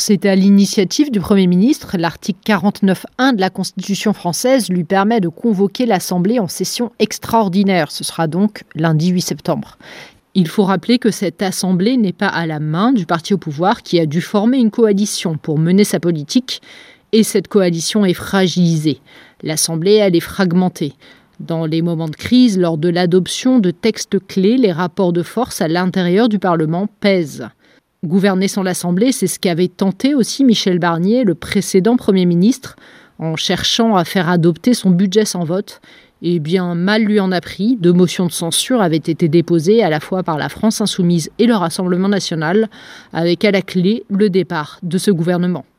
c'est à l'initiative du Premier ministre. L'article 49.1 de la Constitution française lui permet de convoquer l'Assemblée en session extraordinaire. Ce sera donc lundi 8 septembre. Il faut rappeler que cette Assemblée n'est pas à la main du parti au pouvoir qui a dû former une coalition pour mener sa politique. Et cette coalition est fragilisée. L'Assemblée, elle est fragmentée. Dans les moments de crise, lors de l'adoption de textes clés, les rapports de force à l'intérieur du Parlement pèsent. Gouverner sans l'Assemblée, c'est ce qu'avait tenté aussi Michel Barnier, le précédent Premier ministre, en cherchant à faire adopter son budget sans vote. Eh bien, mal lui en a pris. 2 motions de censure avaient été déposées à la fois par la France Insoumise et le Rassemblement national, avec à la clé le départ de ce gouvernement.